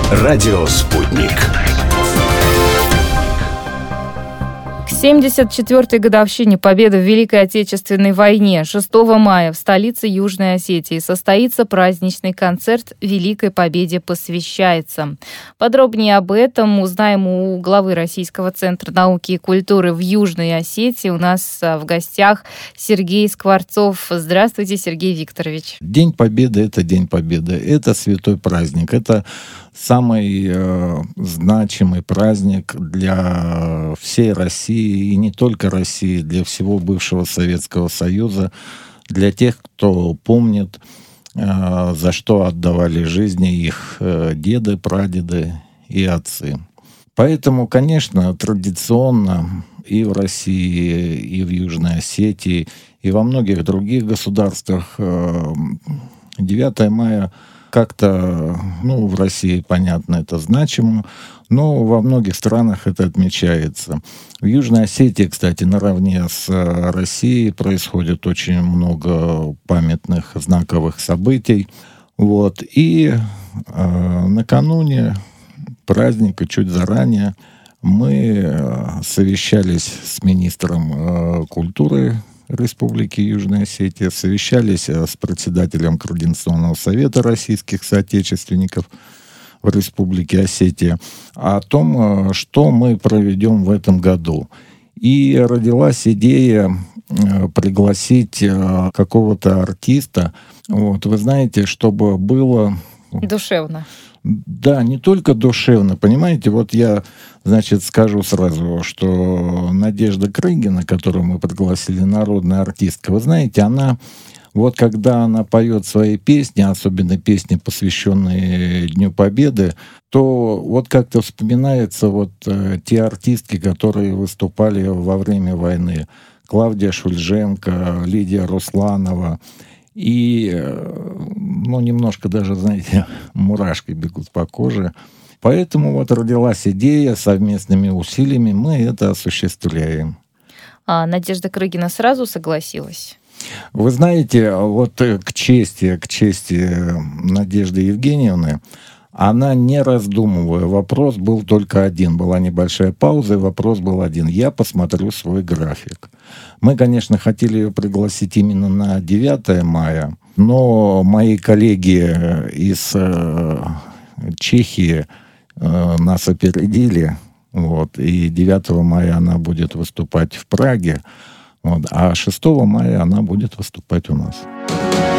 Радио «Спутник». К 74-й годовщине победы в Великой Отечественной войне 6 мая в столице Южной Осетии состоится праздничный концерт «Великой Победе посвящается». Подробнее об этом узнаем у главы Российского центра науки и культуры в Южной Осетии. У нас в гостях Сергей Скворцов. Здравствуйте, Сергей Викторович. День Победы – это День Победы. Это святой праздник. Это самый значимый праздник для всей России, и не только России, для всего бывшего Советского Союза, для тех, кто помнит, за что отдавали жизни их деды, прадеды и отцы. Поэтому, конечно, традиционно и в России, и в Южной Осетии, и во многих других государствах 9 мая как-то, в России, понятно, это значимо, но во многих странах это отмечается. В Южной Осетии, кстати, наравне с Россией происходит очень много памятных, знаковых событий. И накануне праздника, чуть заранее, мы совещались с министром культуры Республики Южная Осетия, совещались с председателем Координационного совета российских соотечественников в Республике Осетия о том, что мы проведем в этом году. И родилась идея пригласить какого-то артиста, вы знаете, чтобы было... Душевно. Да, не только душевно, понимаете, я, скажу сразу, что Надежда Крыгина, которую мы пригласили, народная артистка, вы знаете, она, когда она поет свои песни, особенно песни, посвященные Дню Победы, то как-то вспоминаются те артистки, которые выступали во время войны. Клавдия Шульженко, Лидия Русланова. И, немножко даже, мурашки бегут по коже. Поэтому родилась идея, совместными усилиями мы это осуществляем. А Надежда Крыгина сразу согласилась? Вы знаете, к чести Надежды Евгеньевны, она, не раздумывая, вопрос был только один. Была небольшая пауза, и вопрос был один. Я посмотрю свой график. Мы, конечно, хотели ее пригласить именно на 9 мая, но мои коллеги из Чехии нас опередили. И 9 мая она будет выступать в Праге, а 6 мая она будет выступать у нас.